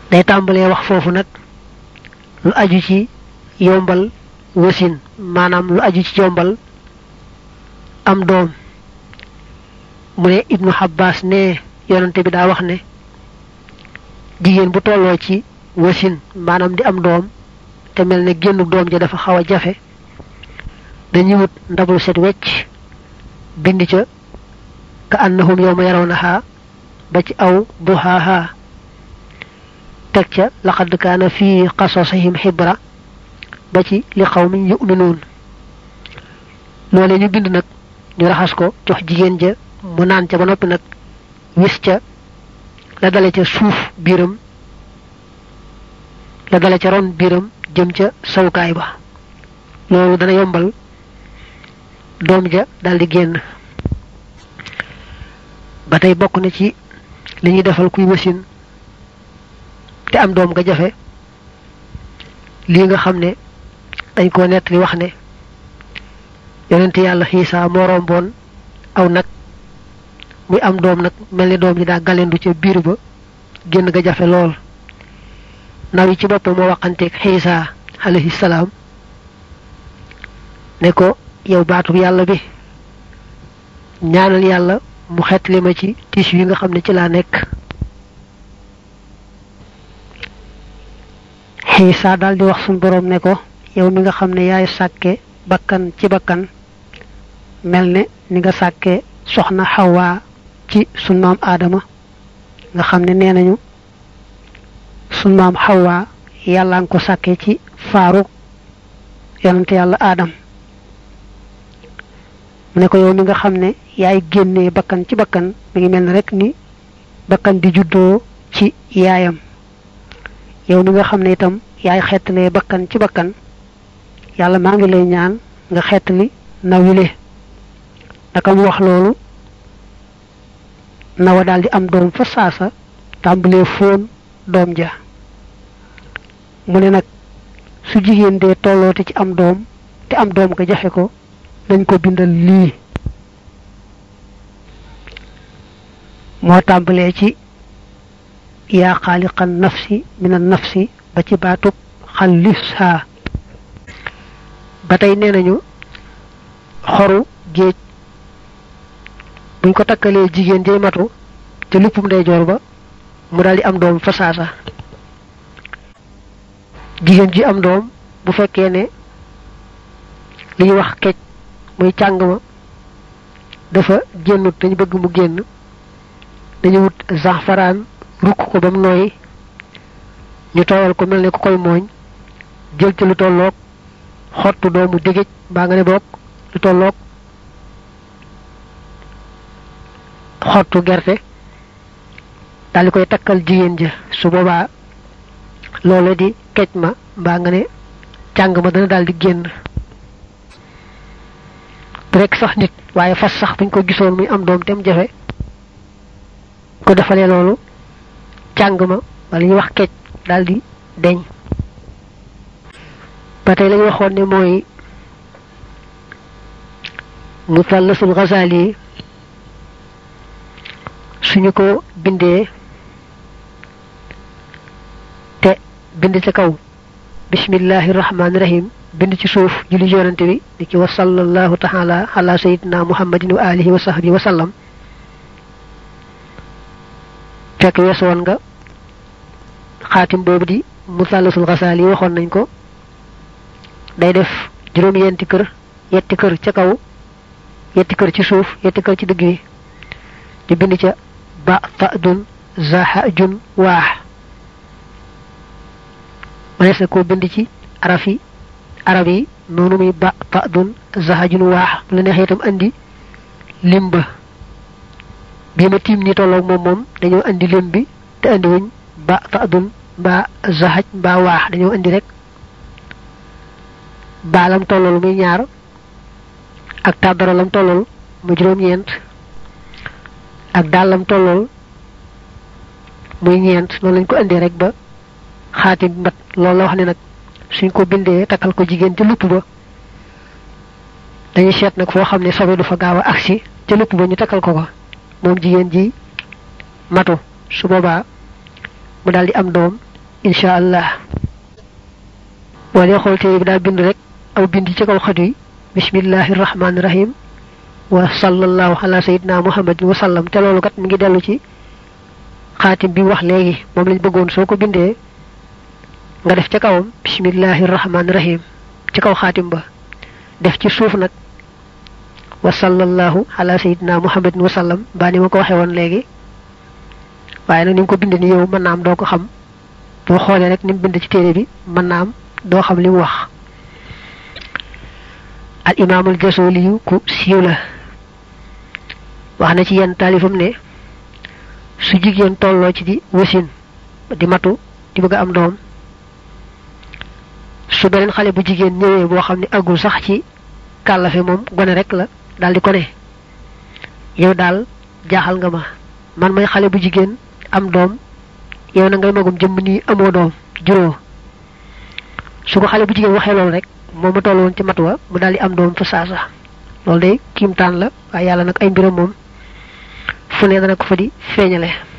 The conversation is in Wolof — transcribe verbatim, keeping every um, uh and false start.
day tàmbalee wax foofu nag lu aju ci yombal wasin maanaam lu aju ci yombal am doom mu ne Ibnu Abbas ne yonante bi daa wax ne jigéen bu tolloo ci wasin maanaam di am doom te mel ne génnu doom ja dafa xaw a jafe dañuy wut ndabul set wecc bind ca ka annahum yawma yarawnaha ba ci aw duhaha teg ca laqad kaana fi qasasihim xibra ba ci li qawmin yu'minuun loolee ñu bind nag ñu raxas ko jox jigéen ja mu naan ca ba noppi nag wis ca la dale ca suuf biiram la dale ca ron biiram jëm ca sawukaay ba loolu dana yombal doom ja daldi génn ba tey bokk na ci li ñuy defal kuy wasin te am doom nga jafe lii nga xam ne dañ ko nett li wax ne yonent yàlla Xiisa moo romboon aw nag muy am doom nag mel ni doom ji daa galendu ca biir ba génn ga jafe lool naw yi ci boppam moo waxanteeg Xiisa alayhi salaam ne ko yow baatub yàlla bi ñaanal yàlla mu xettali ma ci tiis yi nga xam ne ci laa nekk Xiisa daal di wax suñ boroom ne ko yow mi nga xam ne yaay sàkke bakkan ci bakkan mel ne ni nga sàkke soxna Xawaa ci sun maam Aadama nga xam ne nee nañu sun maam Xawaa yàlla nga ko sàkke ci faaru yonante yàlla Aadam mu ne ko yow mi nga xam ne yaay génnee bakkan ci bakkan mi ngi mel ne rek ni bakkan di juddoo ci yaayam yow mi nga xam ne itam yaay xettalee bakkan ci bakkan yàlla maa ngi lay ñaan nga xettali nawile naka mu wax loolu nawa daal di am doom fa saasa tàmbalee fóon doom ja mu ne nag su jigéen dee tolloote ci am doom te am doom nga jafe ko dañ ko bindal lii moo tàmbalee ci yaa xaaliqan nafsi minan nafsi ba ci baatub xallisha ba tey nee nañu xoru géej buñ ko takkalee jigéen jay matu te luppum ndeyjoor ba mu daldi am doom fa saasa jigéen ji am doom bu fekkee ne li ñuy wax kecc muy càng ma dafa génnut dañu bëgg mu génn dañu wut zafaraan rukk ko ba mu nooy ñu tooyal ko mel ne ku koy mooñ jël ci lu tolloog xottu doomu dégéej mbaa nga ne boog lu tolloog xottu gerte daal di koy takkal jigéen ja su boobaa loolu di kecc ma mbaa nga ne càng ma dana daal di génn rek sax nit waaye fas sax buñ ko gisoon muy am doom te mu jafe ko defalee loolu càng ma wala ñuy wax kecc daal di deñ ba tey lañu waxoon ne mooy Musallasul Ghazali suñu ko bindee te bind ci kaw bismillahi rahmaani rahim bind ci suuf julli yonante bi di ci wa sallallahu taala ala sayyidina muhammadin wa alihi wa sahbihi wa sallam fekk weesu woon nga xaatim boobu di Musallasul Ghazali waxoon nañ ko day def juróom yenti kër yetti kër ca kaw yetti kër ci suuf yetti kër ci digg bi ñu bind ca ba fadun zahajun waax manees na koo bind ci araf yi arab yi noonu muy ba fadun zahajun waax bu la neexee itam andi lim ba bii ma tiim ni tolloog moom moom dañoo andi lim bi te andi wuñ ba fadun mbaa zahaj mbaa waax dañoo andi rek baalam tollool muy ñaar ak tàddaralam tollool mu juróom-ñeent ak dàllam tollool muy ñeent noonu lañ ko indee rek ba xaatim mbat loolu la wax ne nag suñ ko bindee takkal ko jigéen ca lupp ba dañuy seet nag foo xam ne sobe du fa gaaw a agsi ca lupp ba ñu takkal ko ko moom jigéen ji matu su boobaa mu daldi am doom insha allah wala xol téere bi daa bind rek aw bind ci kaw xat wi bismillahir rahmanir rahim wa sallallahu ala sayyidina muhammadin wa sallam te loolu kat mi ngi dellu ci xaatim bi wax léegi moom lañ bëggoon soo ko bindee nga def ca kawam bismillahir rahmanir rahim ci kaw xaatim ba def ci suuf nag wa sallallahu ala sayyidina muhammadin wa sallam ba ni ma ko waxe woon léegi waaye nag ni ko bind ni yow mën naam doo ko xam boo xoolee rek ni mu bind ci téere bi mën naam doo xam li mu wax al imaamul jasoli ku siiw la wax na ci yenn taalifam ne su jigéen tolloo ci di wasin di matu di bëgg am doom su beneen xale bu jigéen ñëwee boo xam ne agul sax ci kàllafe moom gone rek la daal di ko ne yow daal jaaxal nga ma man may xale bu jigéen am doom yow na ngay magum jëm nii amoo doom juróo su ko xale bu jigéen waxee loolu rek moom ma toll woon ci matuwa mu daal di am doom fa saasa loolu day kiimtaan la waaye yàlla nag ay mbiram moom fu ne dana ko fa di feeñale